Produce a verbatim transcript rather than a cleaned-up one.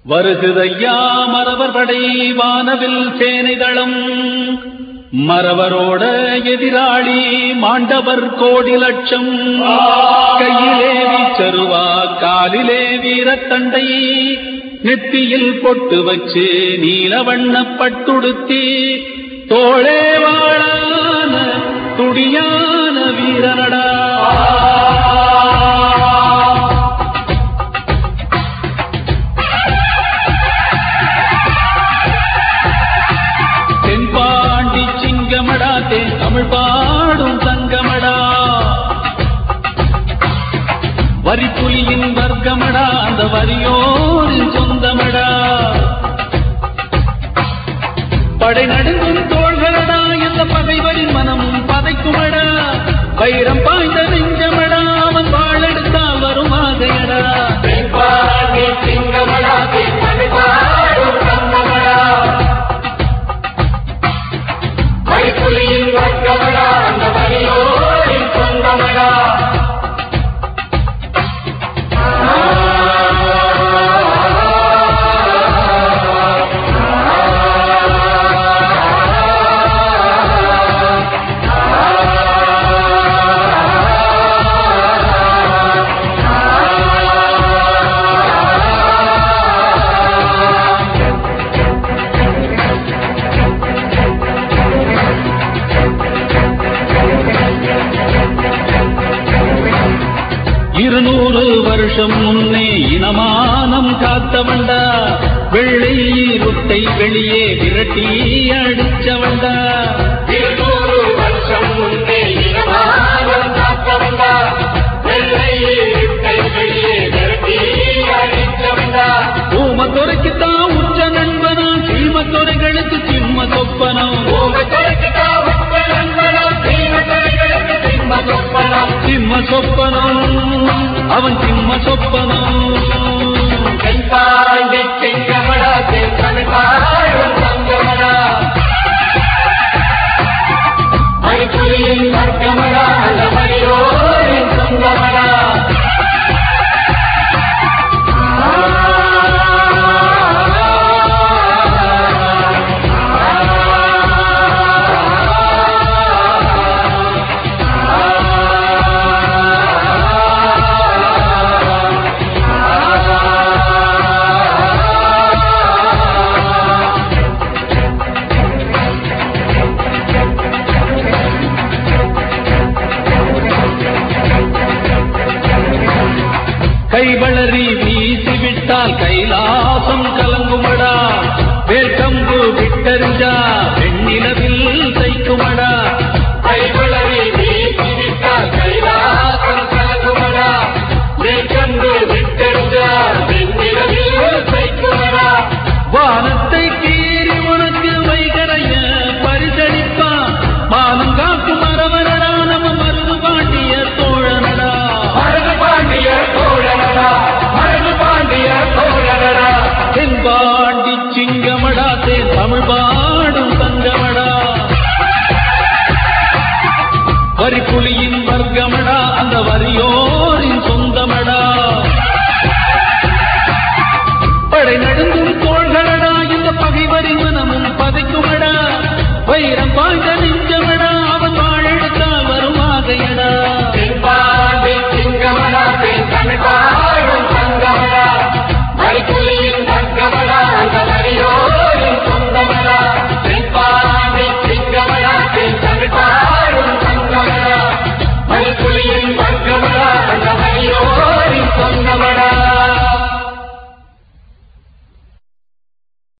வருகுதையா மறவர் படை வானவில் சேனைதளம் மறவரோட எதிராளி மாண்டவர் கோடி லட்சம் கையிலே வீச்சருவா காலிலே வீரத்தண்டை நெத்தியில் பொட்டு வச்சு நீலவண்ண பட்டுடுத்தி தோளே வாழான துடியான வீரனடா தென்பாண்டி சிங்கமடா தேன் தமிழ் பாடும் தங்கமடா வரிப்புலியின் வர்க்கமடா அந்த வரியோரின் சொந்தமடா படை நடுங்கும் தோள்களடா எந்த பகைவரின் மனமும் பதைக்குமடா வைரம் பாய்ந்த நெஞ்சமடா அவன் வாழெடுத்தால் வரும் ஆகையடா வரிப்புலியின் வர்க்கமடா அந்த வரியோரின் சொந்தமடா இருநூறு வருஷம் முன்னே இனமானம் காத்தவண்டா வெள்ளை ருட்டை வெளியே விரட்டி அடிச்சவண்டா இருநூறு வருஷம் முன்னே இனமானம் காத்தவண்டா வெள்ளை ருட்டை வெளியே விரட்டி அடிச்சவண்டா ஊமத்துறைக்குத்தான் உச்ச நண்பனா சீமத்துறைகளுக்கு சிம்ம சொப்பனம் ஊமத்துறைக்குத்தான் உச்ச நண்பனா சீமத்துறைகளுக்கு சிம்ம சொப்பனம் சிம்ம சொப்பனம் அவன் சிம்ம சொப்பனம் தென்பாண்டி சிங்கமடா தேன் தமிழ் பாடும் தங்கமடா வரிப்புலியின் வர்க்கமடா அந்த வரியோரின் சொந்தமடா கைவளரி வீசிவிட்டால் கைலாசம் கலங்குமடா வேர்க்கம்பு விட்டறிஞ்சா வெண்ணிலவில் தைக்குமடா கைவளரி வீசிவிட்டால் கைலாசம் கலங்குமடா வேர்க்கம்பு விட்டறிஞ்சா வெண்ணிலவில் தைக்குமடா வானத்தை கீறி உனக்கு வைகரைய பரிசளிப்பான் மானம் காக்கும் மரவரடா நம்ம மருது பாண்டிய தோழனடா மருது பாண்டிய தோழனடா மருது பாண்டிய தோழனடா தென்பாண்டி சிங்கமடா தேன் தமிழ் பாடும் தங்கமடா வரிப்புலியின் வர்க்கமடா அந்த வரியோரின் சொந்தமடா படை நடுங்கும் தோள்களடா இந்த பகைவரின் மனமும் பதைக்குமடா வைரம் பாய்ந்த